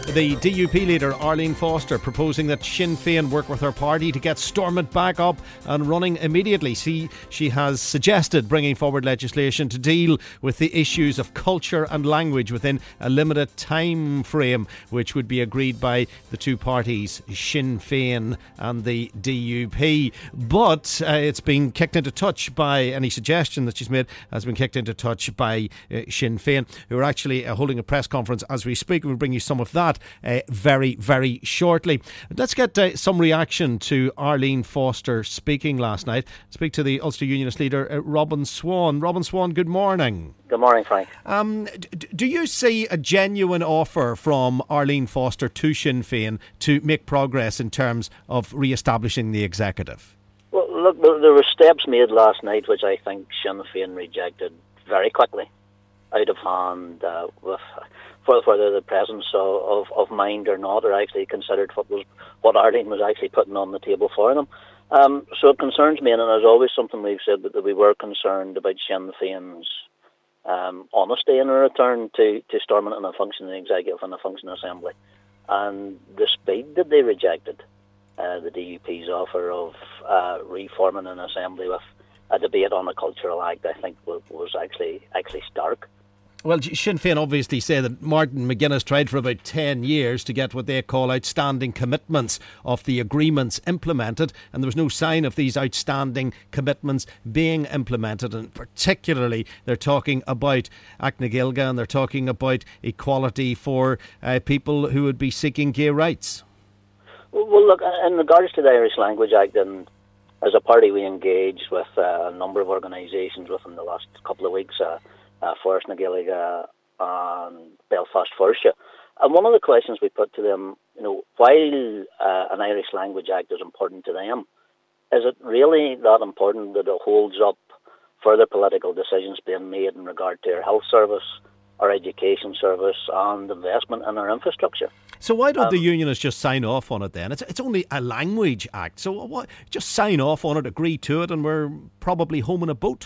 The DUP leader Arlene Foster proposing that Sinn Féin work with her party to get Stormont back up and running immediately. She has suggested bringing forward legislation to deal with the issues of culture and language within a limited time frame, which would be agreed by the two parties, Sinn Féin and the DUP. But it's been kicked into touch by any suggestion that she's made has been kicked into touch by Sinn Féin, who are actually holding a press conference as we speak. We'll bring you some of that very, very shortly. Let's get some reaction to Arlene Foster speaking last night. Speak to the Ulster Unionist leader, Robin Swan. Robin Swan, good morning. Good morning, Frank. Do you see a genuine offer from Arlene Foster to Sinn Féin to make progress in terms of re-establishing the executive? Well, look, there were steps made last night which I think Sinn Féin rejected very quickly, out of hand, with whether the presence of mind or not, or actually considered what Arlene was actually putting on the table for them. So it concerns me, and there's always something we've said that we were concerned about Sinn Féin's honesty in a return to Stormont and a functioning executive and a functioning assembly. And the speed that they rejected the DUP's offer of reforming an assembly with a debate on a cultural act, I think was actually stark. Well, Sinn Féin obviously say that Martin McGuinness tried for about 10 years to get what they call outstanding commitments of the agreements implemented, and there was no sign of these outstanding commitments being implemented. And particularly, they're talking about Acnagilga and they're talking about equality for people who would be seeking gay rights. Well, look, in regards to the Irish Language Act, and as a party we engaged with a number of organisations within the last couple of weeks, Forest na Gaeilge and Belfast Fórsa. And one of the questions we put to them, while an Irish Language Act is important to them, is it really that important that it holds up further political decisions being made in regard to our health service, our education service and investment in our infrastructure? So why don't the unionists just sign off on it then? It's only a language act, so what, just sign off on it, agree to it, and we're probably home in a boat?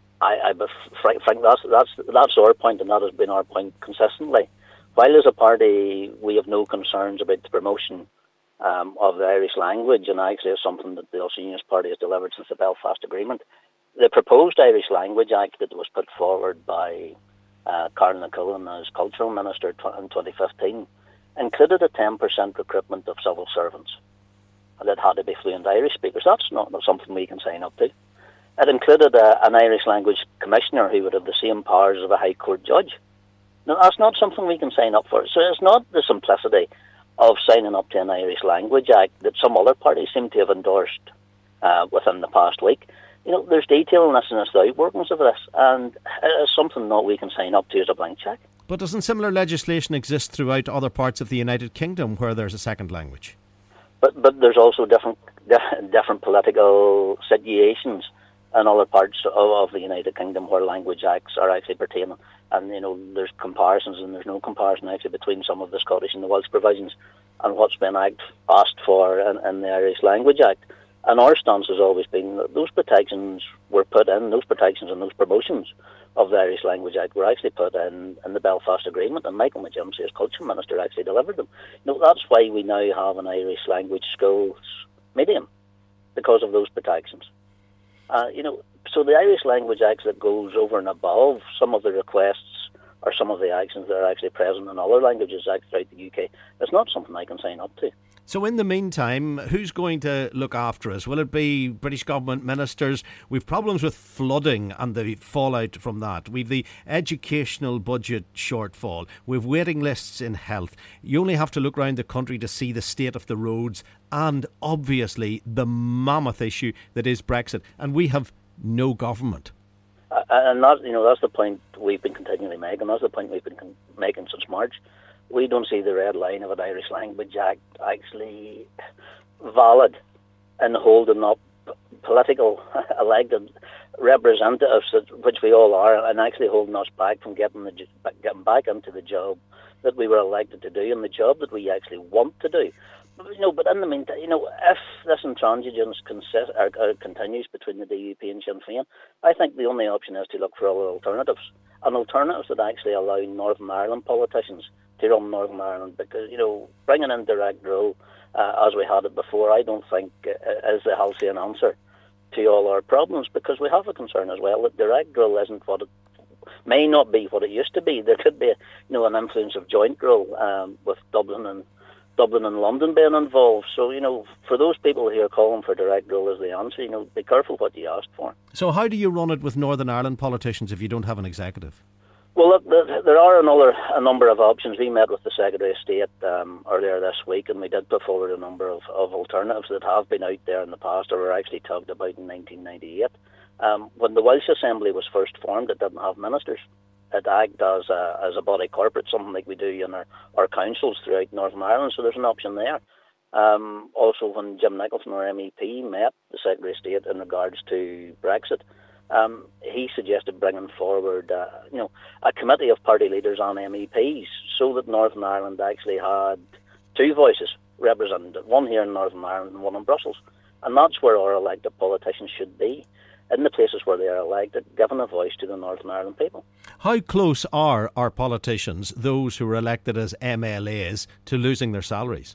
Frank, that's our point, and that has been our point consistently. While as a party we have no concerns about the promotion of the Irish language, and actually it's something that the Ulster Unionist Party has delivered since the Belfast Agreement, the proposed Irish Language Act that was put forward by Carl Nacullen as Cultural Minister in 2015 included a 10% recruitment of civil servants that had to be fluent Irish speakers. That's not something we can sign up to. It included an Irish language commissioner who would have the same powers of a High Court judge. Now, that's not something we can sign up for. So it's not the simplicity of signing up to an Irish Language Act that some other parties seem to have endorsed within the past week. There's detail in this and it's the outworkings of this, and it's something that we can sign up to as a blank cheque. But doesn't similar legislation exist throughout other parts of the United Kingdom where there's a second language? But there's also different political situations in other parts of the United Kingdom where language acts are actually pertaining. And, there's comparisons and there's no comparison actually between some of the Scottish and the Welsh provisions and what's been asked for in the Irish Language Act. And our stance has always been that those protections were put in, those protections and those promotions of the Irish Language Act were actually put in the Belfast Agreement, and Michael McGimpsey, as Culture Minister, actually delivered them. That's why we now have an Irish language schools medium, because of those protections. So the Irish Language Act that goes over and above some of the requests or some of the actions that are actually present in other languages acts throughout the UK, it's not something I can sign up to. So in the meantime, who's going to look after us? Will it be British government ministers? We've problems with flooding and the fallout from that. We've the educational budget shortfall. We've waiting lists in health. You only have to look around the country to see the state of the roads and obviously the mammoth issue that is Brexit. And we have no government. And that's the point we've been continually making. That's the point we've been making since March. We don't see the red line of an Irish Language Act actually valid in holding up political elected representatives, which we all are, and actually holding us back from getting back into the job that we were elected to do and the job that we actually want to do. But in the meantime, if this intransigence continues between the DUP and Sinn Féin, I think the only option is to look for other alternatives, and alternatives that actually allow Northern Ireland politicians to run Northern Ireland, because, bringing in direct rule, as we had it before, I don't think is the halcyon answer to all our problems, because we have a concern as well that direct rule isn't what it may not be what it used to be. There could be, an influence of joint rule with Dublin and London being involved. So, for those people who are calling for direct rule as the answer, be careful what you ask for. So how do you run it with Northern Ireland politicians if you don't have an executive? Well, look, there are a number of options. We met with the Secretary of State earlier this week, and we did put forward a number of alternatives that have been out there in the past, or were actually talked about in 1998. When the Welsh Assembly was first formed, it didn't have ministers. It acted as a body corporate, something like we do in our councils throughout Northern Ireland, so there's an option there. Also, when Jim Nicholson, our MEP, met the Secretary of State in regards to Brexit, he suggested bringing forward a committee of party leaders and MEPs, so that Northern Ireland actually had two voices represented, one here in Northern Ireland and one in Brussels. And that's where our elected politicians should be, in the places where they are elected, giving a voice to the Northern Ireland people. How close are our politicians, those who are elected as MLAs, to losing their salaries?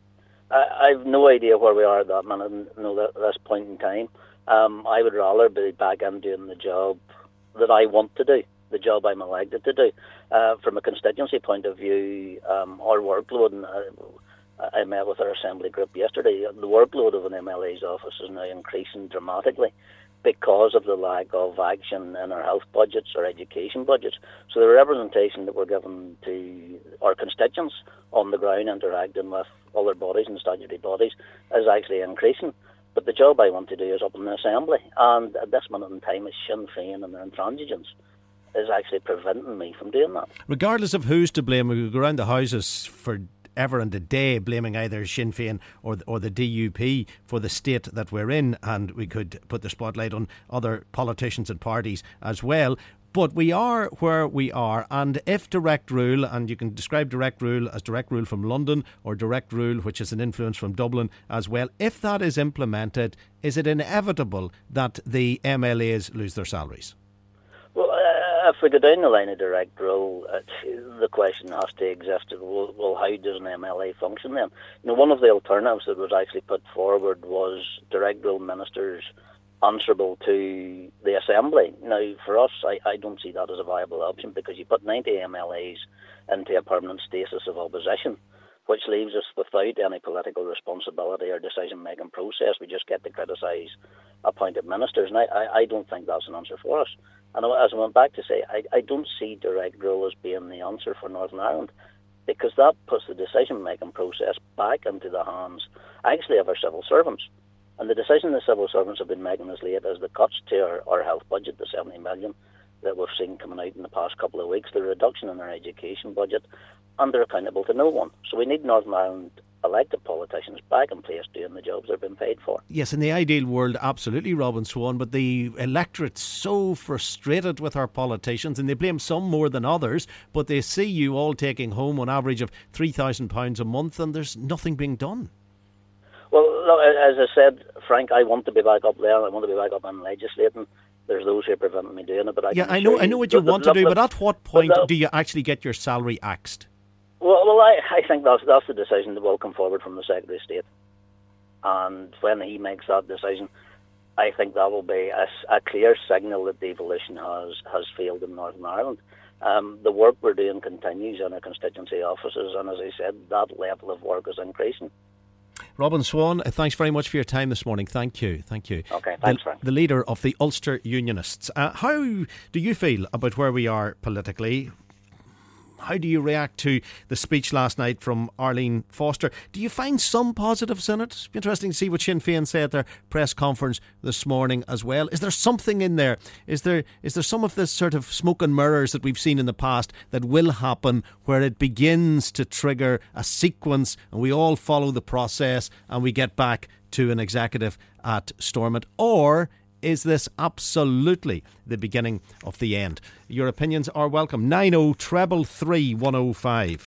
I've no idea where we are at that minute, this point in time. I would rather be back in doing the job that I want to do, the job I'm elected to do. From a constituency point of view, our workload, and I met with our assembly group yesterday, the workload of an MLA's office is now increasing dramatically because of the lack of action in our health budgets or education budgets. So the representation that we're given to our constituents on the ground, interacting with other bodies and statutory bodies, is actually increasing. But the job I want to do is up in the Assembly, and at this minute in time, it's Sinn Féin and their intransigence is actually preventing me from doing that. Regardless of who's to blame, we go around the houses for ever and a day blaming either Sinn Féin or the DUP for the state that we're in, and we could put the spotlight on other politicians and parties as well. But we are where we are, and if direct rule, and you can describe direct rule as direct rule from London or direct rule which is an influence from Dublin as well, if that is implemented, is it inevitable that the MLAs lose their salaries? Well, if we go down the line of direct rule, the question has to exist, well, how does an MLA function then? One of the alternatives that was actually put forward was direct rule ministers answerable to the Assembly. Now, for us, I don't see that as a viable option, because you put 90 MLAs into a permanent stasis of opposition, which leaves us without any political responsibility or decision-making process. We just get to criticise appointed ministers, and I don't think that's an answer for us. And as I went back to say, I don't see direct rule as being the answer for Northern Ireland, because that puts the decision-making process back into the hands, actually, of our civil servants. And the decision the civil servants have been making as late as the cuts to our health budget, the 70 million that we've seen coming out in the past couple of weeks, the reduction in our education budget, and they're accountable to no one. So we need Northern Ireland elected politicians back in place doing the jobs they're being paid for. Yes, in the ideal world, absolutely, Robin Swan, but the electorate's so frustrated with our politicians, and they blame some more than others, but they see you all taking home on average of £3,000 a month, and there's nothing being done. Well, look, as I said, Frank, I want to be back up there. I want to be back up and legislating. There's those who are preventing me doing it. But I know what you want to do, but at what point do you actually get your salary axed? Well, I think that's the decision that will come forward from the Secretary of State. And when he makes that decision, I think that will be a clear signal that devolution has failed in Northern Ireland. The work we're doing continues in our constituency offices, and as I said, that level of work is increasing. Robin Swan, thanks very much for your time this morning. Thank you. Okay, thanks, Frank. The leader of the Ulster Unionists. How do you feel about where we are politically? How do you react to the speech last night from Arlene Foster? Do you find some positives in it? It's interesting to see what Sinn Féin said at their press conference this morning as well. Is there something in there? Is there some of this sort of smoke and mirrors that we've seen in the past that will happen, where it begins to trigger a sequence and we all follow the process and we get back to an executive at Stormont? Or is this absolutely the beginning of the end? Your opinions are welcome. 90 333 105.